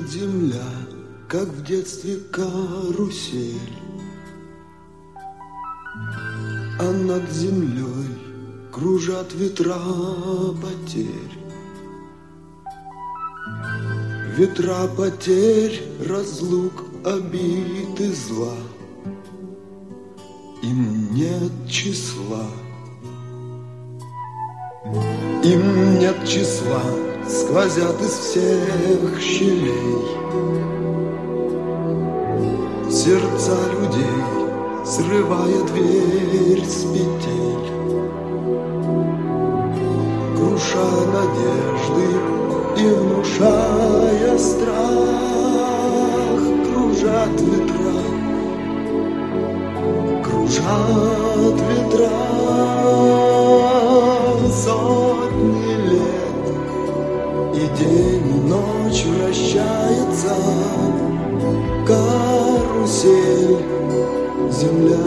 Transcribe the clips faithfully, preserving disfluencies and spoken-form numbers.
Кружит земля, как в детстве карусель, а над землей кружат ветра потерь. Ветра потерь, разлук, обид и зла, им нет числа. Им нет числа, сквозят из всех щелей сердца людей, срывая дверь с петель, круша надежды и внушая страх. Кружат ветра, кружат ветра сотни лет, и день и ночь вращается карусель земля.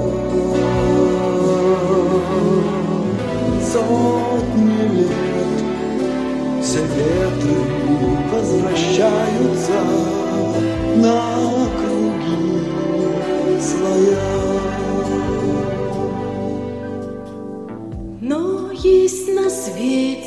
Сотни лет все ветры возвращаются на круги своя. Но есть на свете